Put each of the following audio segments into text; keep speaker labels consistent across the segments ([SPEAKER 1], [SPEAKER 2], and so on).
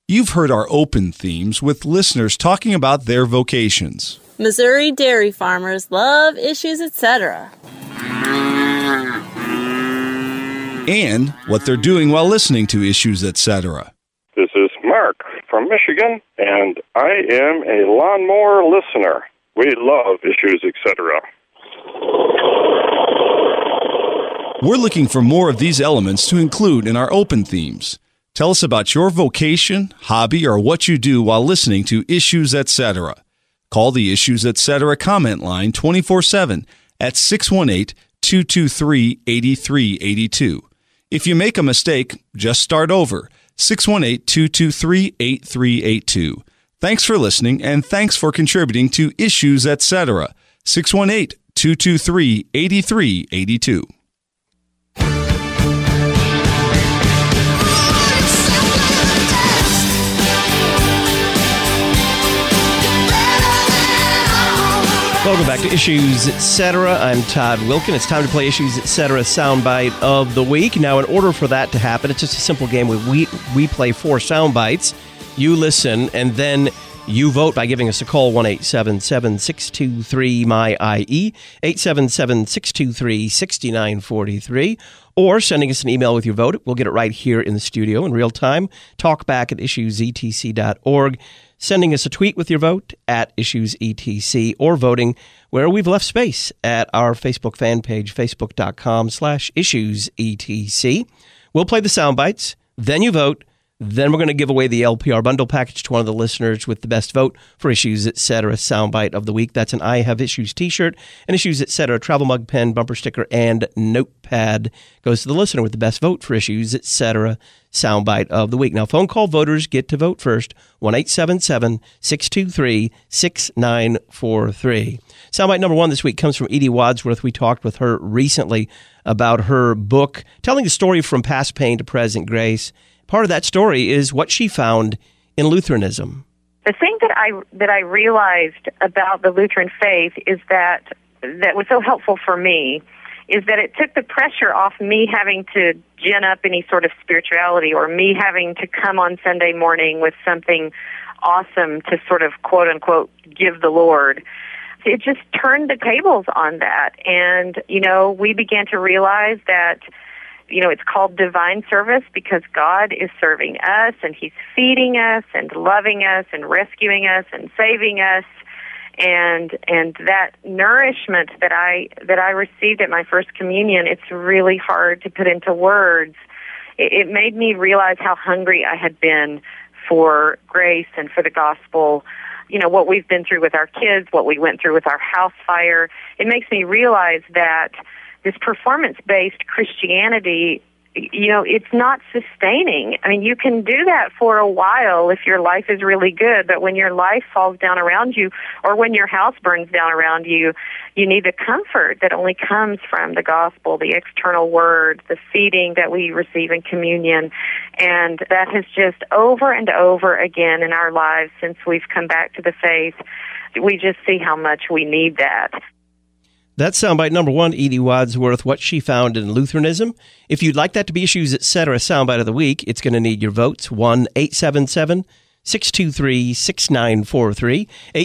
[SPEAKER 1] You've heard our open themes with listeners talking about their vocations.
[SPEAKER 2] Missouri dairy farmers love issues, etc.
[SPEAKER 1] And what they're doing while listening to Issues, etc.
[SPEAKER 3] This is Mark from Michigan, and I am a lawnmower listener. We love Issues, etc.
[SPEAKER 1] We're looking for more of these elements to include in our open themes. Tell us about your vocation, hobby, or what you do while listening to Issues, etc. Call the Issues, etc. comment line 24/7 at 618-223-8382. If you make a mistake, just start over. 618-223-8382. Thanks for listening, and thanks for contributing to Issues, etc. 618-223-8382.
[SPEAKER 4] Welcome back to Issues, Etc. I'm Todd Wilkin. It's time to play Issues, Etc. Soundbite of the Week. Now, in order for that to happen, it's just a simple game where we play 4 soundbites. You listen, and then you vote by giving us a call, 1-877-623-MY-IE, 877-623-6943, or sending us an email with your vote. We'll get it right here in the studio in real time. Talkback at issuesetc.org. Sending us a tweet with your vote at IssuesETC, or voting where we've left space at our Facebook fan page, facebook.com/IssuesETC. We'll play the sound bites, then you vote, then we're going to give away the LPR bundle package to one of the listeners with the best vote for Issues, etc. Soundbite of the Week. That's an I Have Issues t-shirt, an Issues, etc. travel mug, pen, bumper sticker, and notepad. Goes to the listener with the best vote for Issues, etc. Soundbite of the Week. Now, phone call voters get to vote first, 1-877-623-6943. Soundbite number 1 this week comes from Edie Wadsworth. We talked with her recently about her book, telling the story from past pain to present grace. Part of that story is what she found in Lutheranism.
[SPEAKER 5] The thing that I realized about the Lutheran faith is that was so helpful for me is that it took the pressure off me having to gin up any sort of spirituality or me having to come on Sunday morning with something awesome to sort of quote-unquote give the Lord. It just turned the tables on that. And, we began to realize that it's called divine service because God is serving us and He's feeding us and loving us and rescuing us and saving us. And that nourishment that I received at my first communion, it's really hard to put into words. It made me realize how hungry I had been for grace and for the gospel. What we've been through with our kids, what we went through with our house fire. It makes me realize that this performance-based Christianity, it's not sustaining. I mean, you can do that for a while if your life is really good, but when your life falls down around you or when your house burns down around you, you need the comfort that only comes from the gospel, the external word, the feeding that we receive in communion. And that has just over and over again in our lives since we've come back to the faith, we just see how much we need that.
[SPEAKER 4] That's soundbite number 1, Edie Wadsworth, what she found in Lutheranism. If you'd like that to be Issues, etc. Soundbite of the Week, it's going to need your votes. 1-877-623-6943,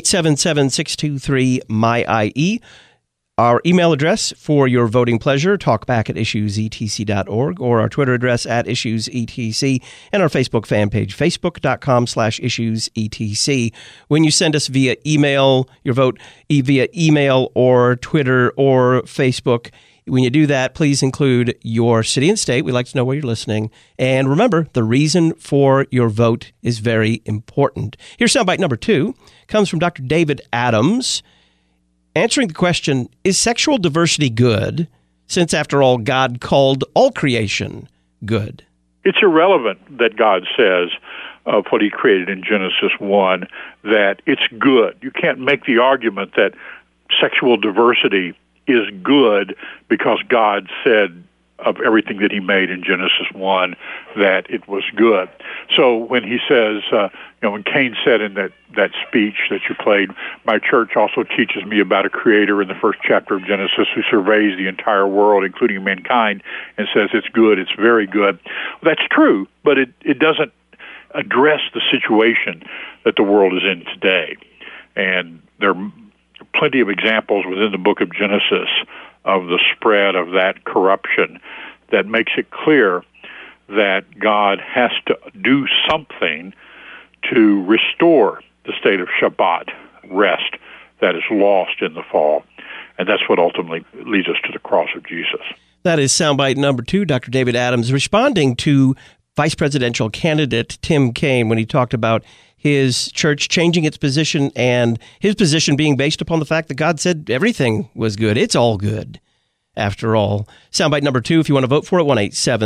[SPEAKER 4] 877-623-MY-IE. Our email address for your voting pleasure, talkback at issuesetc.org, or our Twitter address at issuesetc, and our Facebook fan page, facebook.com/issuesetc. When you send us via email, your vote via email or Twitter or Facebook, when you do that, please include your city and state. We'd like to know where you're listening. And remember, the reason for your vote is very important. Here's soundbite number 2. Comes from Dr. David Adams. Answering the question, is sexual diversity good, since, after all, God called all creation good?
[SPEAKER 6] It's irrelevant that God says of what He created in Genesis 1 that it's good. You can't make the argument that sexual diversity is good because God said of everything that He made in Genesis 1 that it was good. So when He says, when Cain said in that speech that you played, my church also teaches me about a creator in the first chapter of Genesis who surveys the entire world, including mankind, and says it's good, it's very good. Well, that's true, but it doesn't address the situation that the world is in today. And there are plenty of examples within the book of Genesis of the spread of that corruption that makes it clear that God has to do something to restore the state of Shabbat, rest, that is lost in the fall. And that's what ultimately leads us to the cross of Jesus.
[SPEAKER 4] That is soundbite number 2, Dr. David Adams, responding to Vice Presidential candidate Tim Kaine when he talked about his church changing its position and his position being based upon the fact that God said everything was good. It's all good, after all. Soundbite number 2, if you want to vote for it,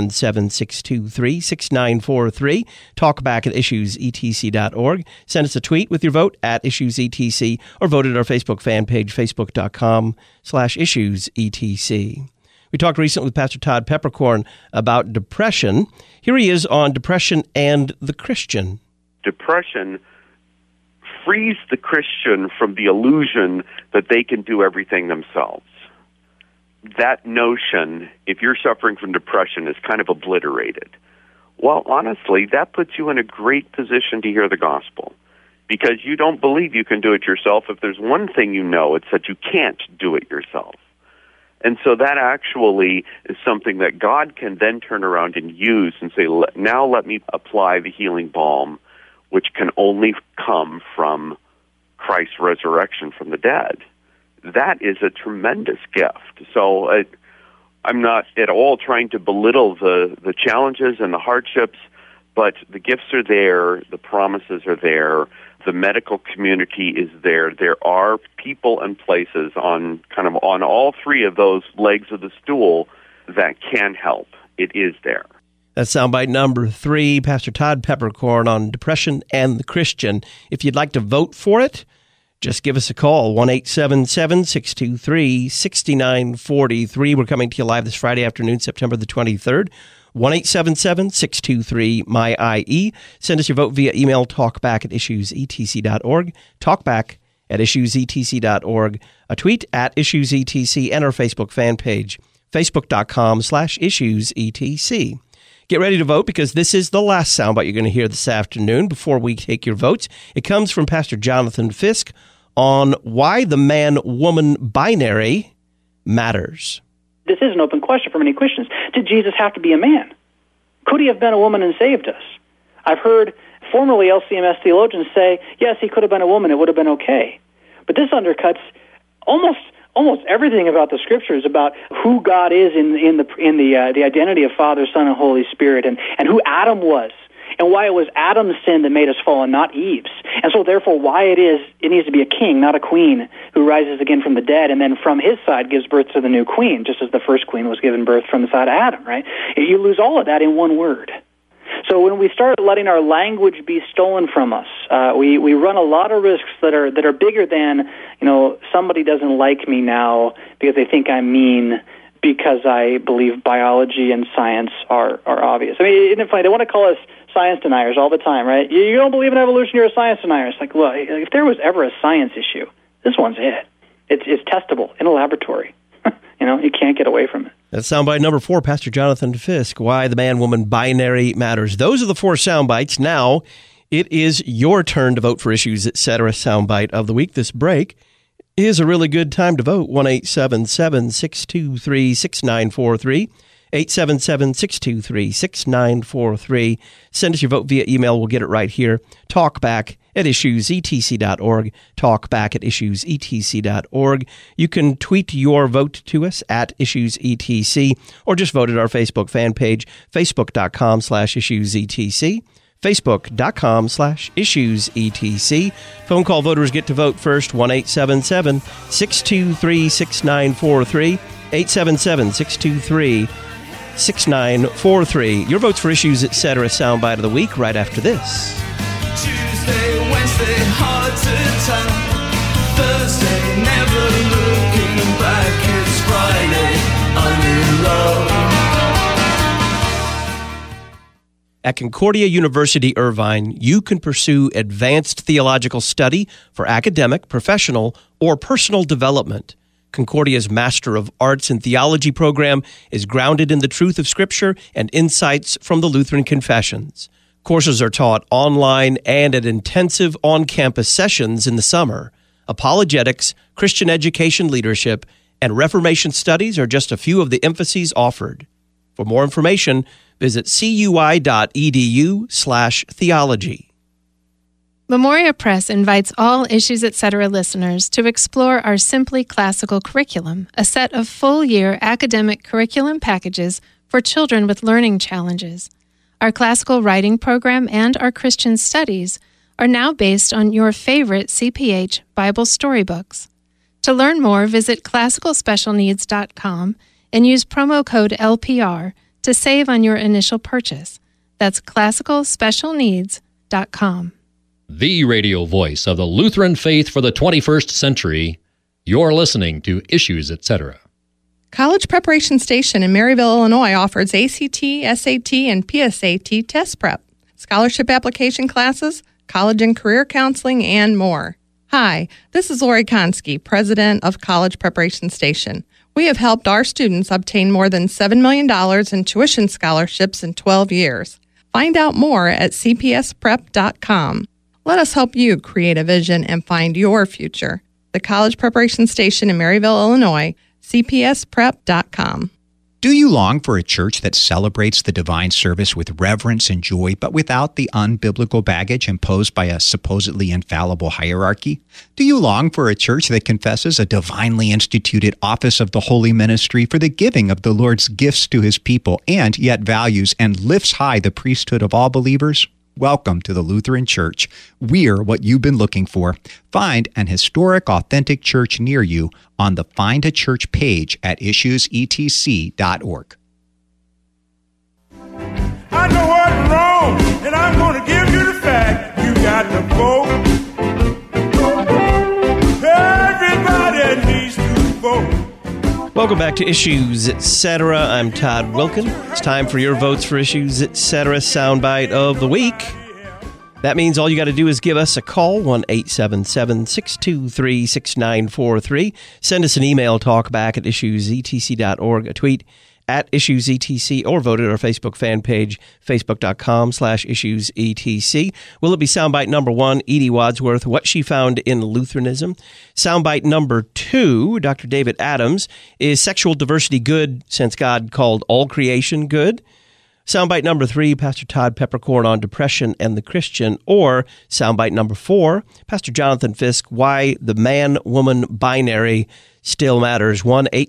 [SPEAKER 4] 1-877-623-6943. Talk back at issuesetc.org. Send us a tweet with your vote at issuesetc or vote at our Facebook fan page, facebook.com/issuesetc. We talked recently with Pastor Todd Peppercorn about depression. Here he is on depression and the Christian.
[SPEAKER 7] Depression frees the Christian from the illusion that they can do everything themselves. That notion, if you're suffering from depression, is kind of obliterated. Well, honestly, that puts you in a great position to hear the gospel, because you don't believe you can do it yourself. If there's one thing you know, it's that you can't do it yourself. And so that actually is something that God can then turn around and use and say, now let me apply the healing balm, which can only come from Christ's resurrection from the dead. That is a tremendous gift. So I'm not at all trying to belittle the challenges and the hardships, but the gifts are there, the promises are there, the medical community is there. There are people and places on all three of those legs of the stool that can help. It is there.
[SPEAKER 4] That's soundbite number 3, Pastor Todd Peppercorn on depression and the Christian. If you'd like to vote for it, just give us a call, 1-877-623-6943. We're coming to you live this Friday afternoon, September the 23rd. 1-877-623-MY-IE. Send us your vote via email, talkback at issuesetc.org, talkback at issuesetc.org, a tweet at issuesetc, and our Facebook fan page, facebook.com/issuesetc. Get ready to vote, because this is the last soundbite you're going to hear this afternoon before we take your votes. It comes from Pastor Jonathan Fisk on why the man-woman binary matters.
[SPEAKER 8] This is an open question for many Christians. Did Jesus have to be a man? Could he have been a woman and saved us? I've heard formerly LCMS theologians say, yes, he could have been a woman, it would have been okay. But this undercuts almost everything about the Scriptures about who God is in the identity of Father, Son, and Holy Spirit, and who Adam was, and why it was Adam's sin that made us fall and not Eve's. And so therefore why it needs to be a king, not a queen, who rises again from the dead and then from his side gives birth to the new queen, just as the first queen was given birth from the side of Adam, right? You lose all of that in one word. So when we start letting our language be stolen from us, we run a lot of risks that are bigger than, somebody doesn't like me now because they think I'm mean because I believe biology and science are obvious. I mean, isn't it funny? They want to call us science deniers all the time, right? You don't believe in evolution, you're a science denier. It's like, well, if there was ever a science issue, this one's it. It's testable in a laboratory. You can't get away from it.
[SPEAKER 4] That's soundbite number 4, Pastor Jonathan Fisk, why the man-woman binary matters. Those are the 4 soundbites. Now, it is your turn to vote for Issues Etc. soundbite of the week. This break is a really good time to vote. 1-877-623-6943. 877-623-6943. Send us your vote via email. We'll get it right here. Talkback at issuesetc.org. Talkback at issuesetc.org. You can tweet your vote to us at issuesetc, or just vote at our Facebook fan page, facebook.com/issuesetc. Facebook.com/issuesetc. Phone call voters get to vote first. 1-877-623-6943. 877-623-6943. Your votes for Issues Etc. soundbite of the week right after this.
[SPEAKER 9] Tuesday, Wednesday, hard to tell. Thursday, never looking back. It's Friday, I'm in love.
[SPEAKER 4] At Concordia University Irvine, you can pursue advanced theological study for academic, professional, or personal development. Concordia's Master of Arts in Theology program is grounded in the truth of Scripture and insights from the Lutheran Confessions. Courses are taught online and at intensive on-campus sessions in the summer. Apologetics, Christian education leadership, and Reformation studies are just a few of the emphases offered. For more information, visit cui.edu/theology.
[SPEAKER 10] Memoria Press invites all Issues Etc. listeners to explore our Simply Classical curriculum, a set of full-year academic curriculum packages for children with learning challenges. Our classical writing program and our Christian studies are now based on your favorite CPH Bible storybooks. To learn more, visit classicalspecialneeds.com and use promo code LPR to save on your initial purchase. That's classicalspecialneeds.com.
[SPEAKER 11] The radio voice of the Lutheran faith for the 21st century. You're listening to Issues, Etc.
[SPEAKER 12] College Preparation Station in Maryville, Illinois offers ACT, SAT, and PSAT test prep, scholarship application classes, college and career counseling, and more. Hi, this is Lori Konski, president of College Preparation Station. We have helped our students obtain more than $7 million in tuition scholarships in 12 years. Find out more at cpsprep.com. Let us help you create a vision and find your future. The College Preparation Station in Maryville, Illinois, cpsprep.com.
[SPEAKER 13] Do you long for a church that celebrates the divine service with reverence and joy, but without the unbiblical baggage imposed by a supposedly infallible hierarchy? Do you long for a church that confesses a divinely instituted office of the holy ministry for the giving of the Lord's gifts to his people, and yet values and lifts high the priesthood of all believers? Welcome to the Lutheran Church. We're what you've been looking for. Find an historic, authentic church near you on the Find a Church page at issuesetc.org.
[SPEAKER 9] I know what's wrong, and I'm going to give you the fact. You got to vote. Everybody needs to vote.
[SPEAKER 4] Welcome back to Issues, Etc. I'm Todd Wilkin. It's time for your votes for Issues, Etc. Soundbite of the week. That means all you got to do is give us a call, 1-877-623-6943. Send us an email, talkback at issuesetc.org, a tweet at IssuesETC, or vote at our Facebook fan page, facebook.com/IssuesETC. Will it be soundbite number 1, Edie Wadsworth, What She Found in Lutheranism? Soundbite number 2, Dr. David Adams, Is Sexual Diversity Good since God called all creation good? Soundbite number 3, Pastor Todd Peppercorn on Depression and the Christian. Or soundbite number 4, Pastor Jonathan Fisk, Why the Man-Woman Binary Still Matters.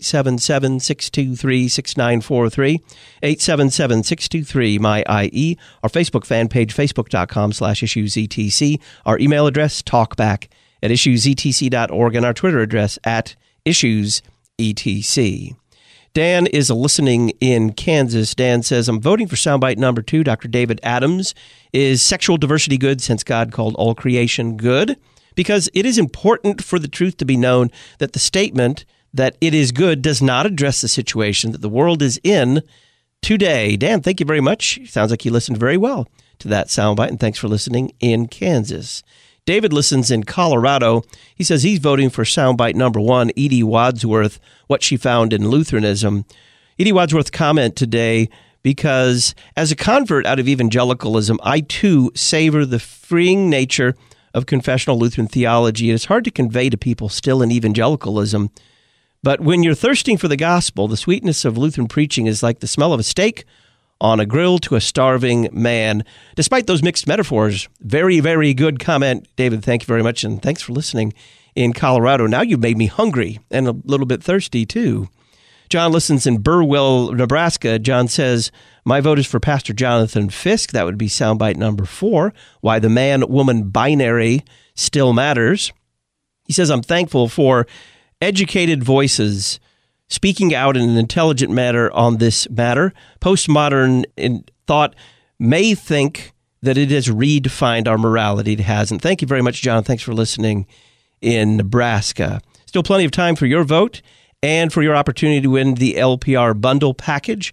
[SPEAKER 4] 1-877-623-6943, 877-623-MY-IE. Our Facebook fan page, facebook.com/IssuesETC. Our email address, talkback@issuesetc.org. And our Twitter address, @IssuesETC. Dan is listening in Kansas. Dan says, I'm voting for soundbite number 2, Dr. David Adams. Is sexual diversity good since God called all creation good? Because it is important for the truth to be known that the statement that it is good does not address the situation that the world is in today. Dan, thank you very much. Sounds like you listened very well to that soundbite, and thanks for listening in Kansas. David listens in Colorado. He says he's voting for soundbite number 1, Edie Wadsworth, What She Found in Lutheranism. Edie Wadsworth's comment today, because as a convert out of evangelicalism, I too savor the freeing nature of confessional Lutheran theology. It's hard to convey to people still in evangelicalism. But when you're thirsting for the gospel, the sweetness of Lutheran preaching is like the smell of a steak on a grill to a starving man. Despite those mixed metaphors, very, very good comment. David, thank you very much, and thanks for listening in Colorado. Now you've made me hungry and a little bit thirsty, too. John listens in Burwell, Nebraska. John says, my vote is for Pastor Jonathan Fisk. That would be soundbite number 4, Why the Man-Woman Binary Still Matters. He says, I'm thankful for educated voices speaking out in an intelligent manner on this matter. Postmodern thought may think that it has redefined our morality. It hasn't. Thank you very much, John. Thanks for listening in Nebraska. Still plenty of time for your vote and for your opportunity to win the LPR bundle package.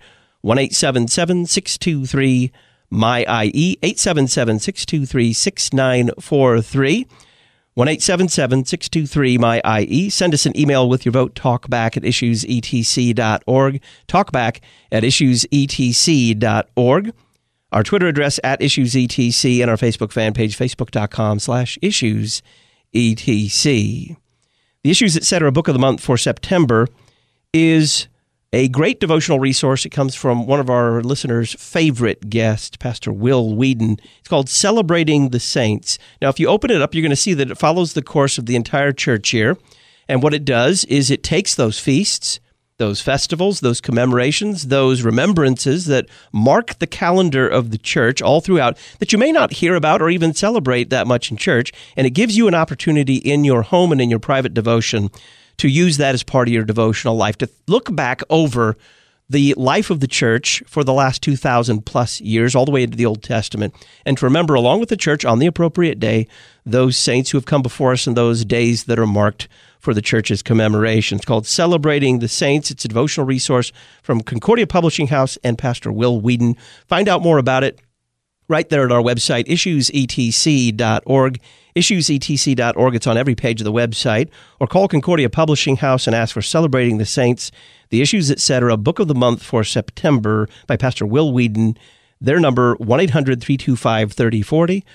[SPEAKER 4] 1-877-623-MY-IE, 877-623-6943. 1-877-623-MY-IE. Send us an email with your vote, talkback at issuesetc.org, talkback at issuesetc.org. Our Twitter address @IssuesETC, and our Facebook fan page, facebook.com/IssuesETC. The Issues Etc. Book of the Month for September is a great devotional resource. It comes from one of our listeners' favorite guests, Pastor Will Whedon. It's called Celebrating the Saints. Now, if you open it up, you're going to see that it follows the course of the entire church year. And what it does is it takes those feasts, those festivals, those commemorations, those remembrances that mark the calendar of the church all throughout that you may not hear about or even celebrate that much in church, and it gives you an opportunity in your home and in your private devotion to use that as part of your devotional life, to look back over the life of the church for the last 2,000 plus years, all the way into the Old Testament, and to remember, along with the church on the appropriate day, those saints who have come before us in those days that are marked for the church's commemoration. It's called Celebrating the Saints. It's a devotional resource from Concordia Publishing House and Pastor Will Whedon. Find out more about it right there at our website, issuesetc.org. issuesetc.org. It's on every page of the website. Or call Concordia Publishing House and ask for Celebrating the Saints, the Issues Etc. Book of the Month for September by Pastor Will Whedon. Their number, 1-800-325-3040,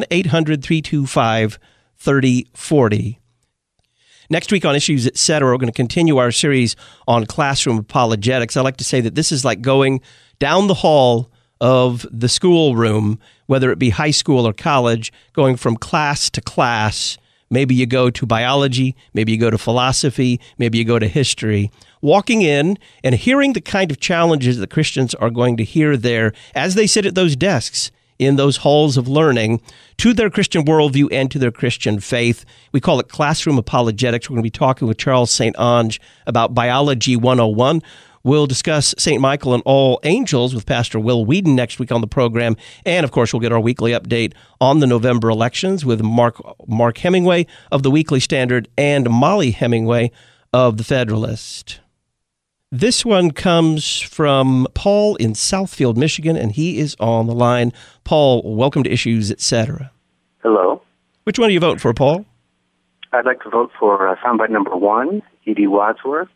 [SPEAKER 4] 1-800-325-3040. Next week on Issues Etc., we're going to continue our series on classroom apologetics. I like to say that this is like going down the hall of the schoolroom, whether it be high school or college, going from class to class. Maybe you go to biology, maybe you go to philosophy, maybe you go to history. Walking in and hearing the kind of challenges that Christians are going to hear there as they sit at those desks in those halls of learning to their Christian worldview and to their Christian faith. We call it classroom apologetics. We're going to be talking with Charles St. Onge about Biology 101. We'll discuss St. Michael and all angels with Pastor Will Whedon next week on the program. And, of course, we'll get our weekly update on the November elections with Mark Hemingway of the Weekly Standard and Molly Hemingway of the Federalist. This one comes from Paul in Southfield, Michigan, and he is on the line. Paul, welcome to Issues Etc.
[SPEAKER 14] Hello.
[SPEAKER 4] Which one do you vote for, Paul?
[SPEAKER 14] I'd like to vote for soundbite number 1, E.D. Wadsworth.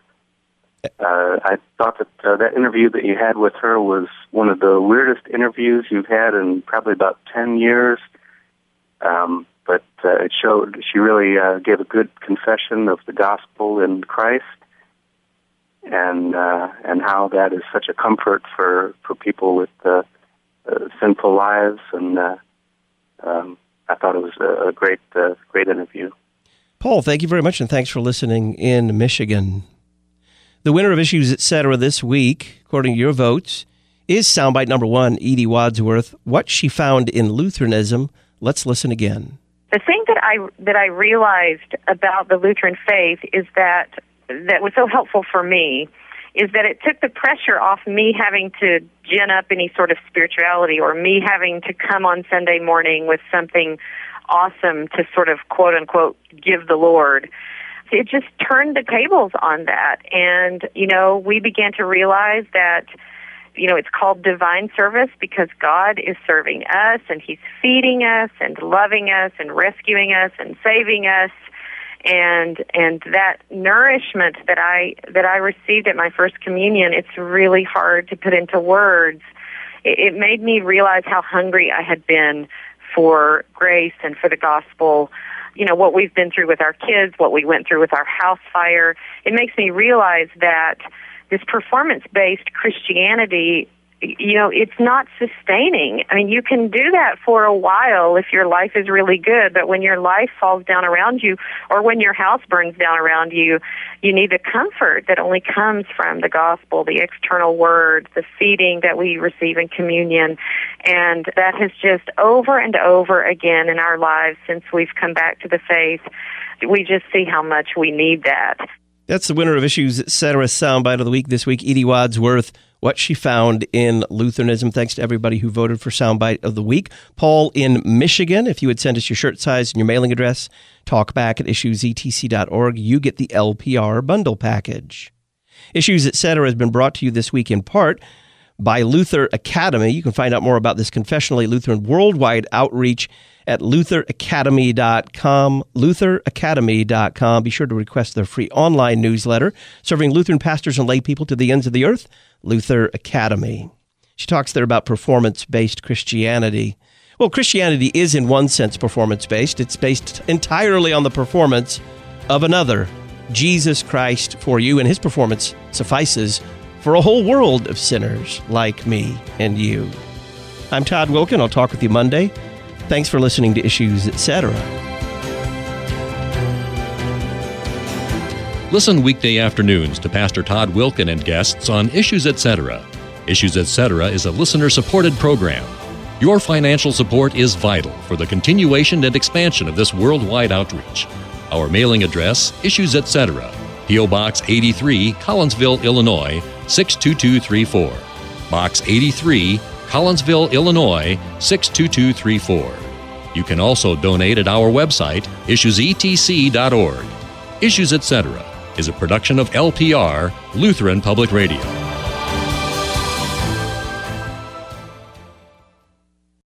[SPEAKER 14] I thought that that interview that you had with her was one of the weirdest interviews you've had in probably about 10 years. But it showed she really gave a good confession of the gospel in Christ, and how that is such a comfort for people with sinful lives. And I thought it was a great interview.
[SPEAKER 4] Paul, thank you very much, and thanks for listening in Michigan. The winner of Issues Etc. this week, according to your votes, is soundbite number 1, E.D. Wadsworth, What She Found in Lutheranism. Let's listen again.
[SPEAKER 5] The thing that I realized about the Lutheran faith is that was so helpful for me is that it took the pressure off me having to gin up any sort of spirituality or me having to come on Sunday morning with something awesome to sort of quote-unquote give the Lord. It just turned the tables on that. And, we began to realize that, it's called divine service because God is serving us and He's feeding us and loving us and rescuing us and saving us. And that nourishment that I received at my first communion, it's really hard to put into words. It made me realize how hungry I had been for grace and for the gospel. What we've been through with our kids, what we went through with our house fire. It makes me realize that this performance-based Christianity, it's not sustaining. I mean, you can do that for a while if your life is really good, but when your life falls down around you or when your house burns down around you, you need the comfort that only comes from the gospel, the external word, the feeding that we receive in communion. And that has just over and over again in our lives since we've come back to the faith, we just see how much we need that.
[SPEAKER 4] That's the winner of Issues Etc. Soundbite of the Week this week, E.D. Wadsworth, What She Found in Lutheranism. Thanks to everybody who voted for Soundbite of the Week. Paul in Michigan, if you would send us your shirt size and your mailing address, talkback@issuesetc.org, you get the LPR bundle package. Issues Etc. has been brought to you this week in part by Luther Academy. You can find out more about this confessionally Lutheran worldwide outreach at lutheracademy.com, lutheracademy.com. Be sure to request their free online newsletter serving Lutheran pastors and lay people to the ends of the earth, Luther Academy. She talks there about performance-based Christianity. Well, Christianity is in one sense performance-based. It's based entirely on the performance of another, Jesus Christ for you, and his performance suffices for a whole world of sinners like me and you. I'm Todd Wilken. I'll talk with you Monday. Thanks for listening to Issues, Etc.
[SPEAKER 11] Listen weekday afternoons to Pastor Todd Wilken and guests on Issues, Etc. Issues, Etc. is a listener-supported program. Your financial support is vital for the continuation and expansion of this worldwide outreach. Our mailing address, Issues, Etc., P.O. Box 83, Collinsville, Illinois, 62234. Box 83, Collinsville, Illinois, 62234. You can also donate at our website, issuesetc.org. Issues, Etc. is a production of LPR, Lutheran Public Radio.